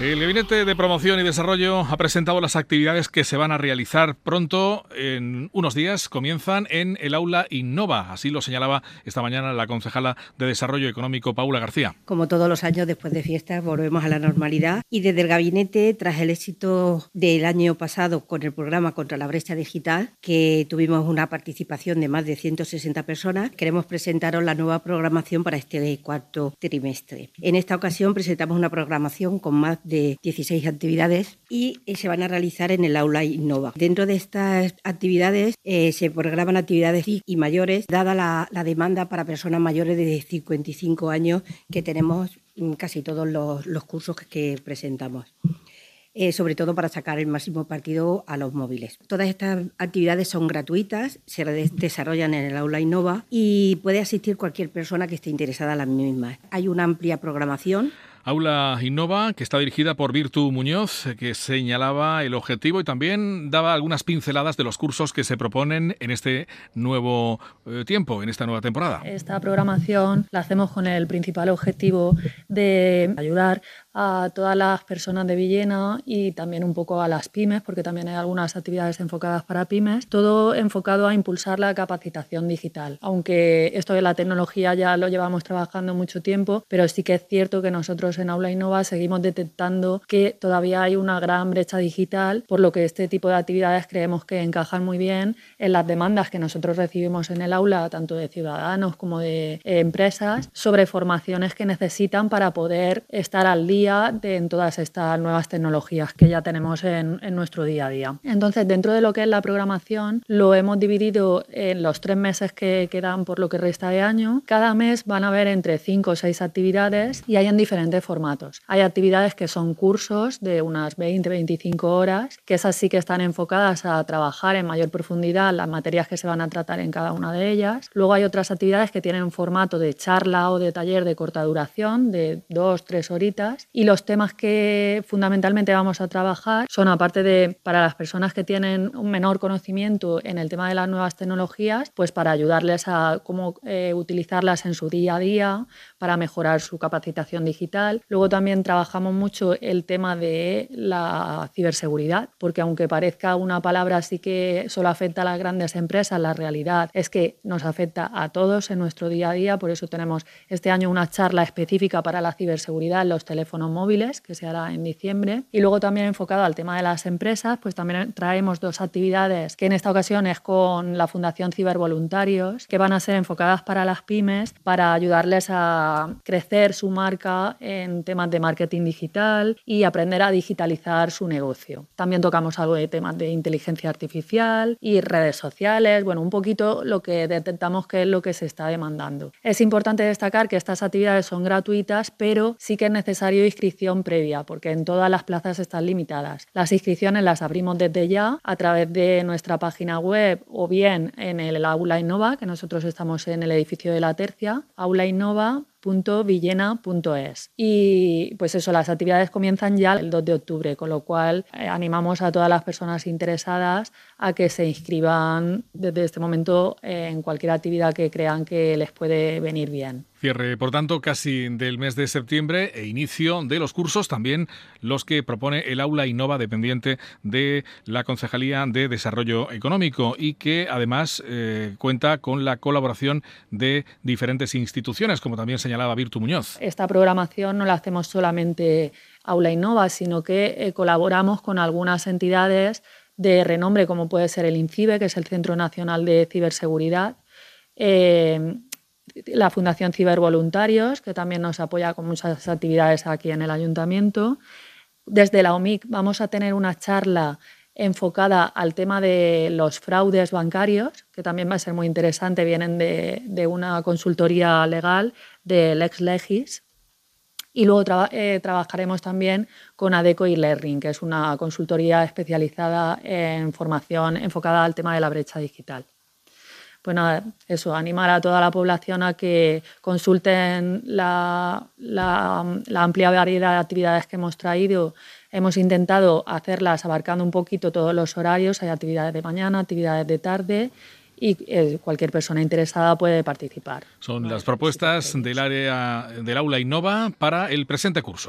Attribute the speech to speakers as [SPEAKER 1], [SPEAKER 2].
[SPEAKER 1] El Gabinete de Promoción y Desarrollo ha presentado las actividades que se van a realizar pronto. En unos días comienzan en el Aula Innova. Así lo señalaba esta mañana la concejala de Desarrollo Económico, Paula García.
[SPEAKER 2] Como todos los años, después de fiestas, volvemos a la normalidad. Y desde el Gabinete, tras el éxito del año pasado con el programa contra la brecha digital, que tuvimos una participación de más de 160 personas, queremos presentaros la nueva programación para este cuarto trimestre. En esta ocasión presentamos una programación con más de 16 actividades y se van a realizar en el Aula Innova. Dentro de estas actividades se programan actividades y mayores, dada la demanda para personas mayores de 55 años que tenemos casi todos los cursos que presentamos. Sobre todo para sacar el máximo partido a los móviles. Todas estas actividades son gratuitas, se desarrollan en el Aula Innova y puede asistir cualquier persona que esté interesada en las mismas. Hay una amplia programación.
[SPEAKER 1] Aula Innova, que está dirigida por Virtu Muñoz, que señalaba el objetivo y también daba algunas pinceladas de los cursos que se proponen en este nuevo tiempo, en esta nueva temporada.
[SPEAKER 3] Esta programación la hacemos con el principal objetivo de ayudar a todas las personas de Villena y también un poco a las pymes, porque también hay algunas actividades enfocadas para pymes, todo enfocado a impulsar la capacitación digital. Aunque esto de la tecnología ya lo llevamos trabajando mucho tiempo, pero sí que es cierto que nosotros en Aula Innova seguimos detectando que todavía hay una gran brecha digital, por lo que este tipo de actividades creemos que encajan muy bien en las demandas que nosotros recibimos en el aula, tanto de ciudadanos como de empresas, sobre formaciones que necesitan para poder estar al día en todas estas nuevas tecnologías que ya tenemos en nuestro día a día. Entonces, dentro de lo que es la programación, lo hemos dividido en los 3 meses que quedan por lo que resta de año. Cada mes van a haber entre 5 o 6 actividades y hay en diferentes formatos. Hay actividades que son cursos de unas 20-25 horas, que esas sí que están enfocadas a trabajar en mayor profundidad las materias que se van a tratar en cada una de ellas. Luego hay otras actividades que tienen un formato de charla o de taller de corta duración, de 2-3 horitas. Y los temas que fundamentalmente vamos a trabajar son, aparte de para las personas que tienen un menor conocimiento en el tema de las nuevas tecnologías, pues para ayudarles a cómo utilizarlas en su día a día, para mejorar su capacitación digital. Luego también trabajamos mucho el tema de la ciberseguridad, porque aunque parezca una palabra así que solo afecta a las grandes empresas, la realidad es que nos afecta a todos en nuestro día a día. Por eso tenemos este año una charla específica para la ciberseguridad en los teléfonos móviles, que se hará en diciembre. Y luego también enfocado al tema de las empresas, pues también traemos 2 actividades, que en esta ocasión es con la Fundación Cibervoluntarios, que van a ser enfocadas para las pymes, para ayudarles a crecer su marca en temas de marketing digital y aprender a digitalizar su negocio. También tocamos algo de temas de inteligencia artificial y redes sociales, bueno, un poquito lo que detectamos que es lo que se está demandando. Es importante destacar que estas actividades son gratuitas, pero sí que es necesario inscripción previa, porque en todas las plazas están limitadas. Las inscripciones las abrimos desde ya a través de nuestra página web o bien en el Aula Innova, que nosotros estamos en el edificio de la Tercia, aulainnova.villena.es. Y pues eso, las actividades comienzan ya el 2 de octubre, con lo cual animamos a todas las personas interesadas a que se inscriban desde este momento en cualquier actividad que crean que les puede venir bien.
[SPEAKER 1] Cierre, por tanto, casi del mes de septiembre e inicio de los cursos, también los que propone el Aula Innova, dependiente de la Concejalía de Desarrollo Económico y que además cuenta con la colaboración de diferentes instituciones, como también señalaba Virtu Muñoz.
[SPEAKER 3] Esta programación no la hacemos solamente Aula Innova, sino que colaboramos con algunas entidades de renombre, como puede ser el INCIBE, que es el Centro Nacional de Ciberseguridad, la Fundación Cibervoluntarios, que también nos apoya con muchas actividades aquí en el Ayuntamiento. Desde la OMIC vamos a tener una charla enfocada al tema de los fraudes bancarios, que también va a ser muy interesante, vienen de una consultoría legal de LexLegis. Y luego trabajaremos también con Adecco e-Learning, que es una consultoría especializada en formación enfocada al tema de la brecha digital. Pues nada, eso, animar a toda la población a que consulten la amplia variedad de actividades que hemos traído. Hemos intentado hacerlas abarcando un poquito todos los horarios, hay actividades de mañana, actividades de tarde y cualquier persona interesada puede participar.
[SPEAKER 1] Son las propuestas del área del Aula Innova para el presente curso.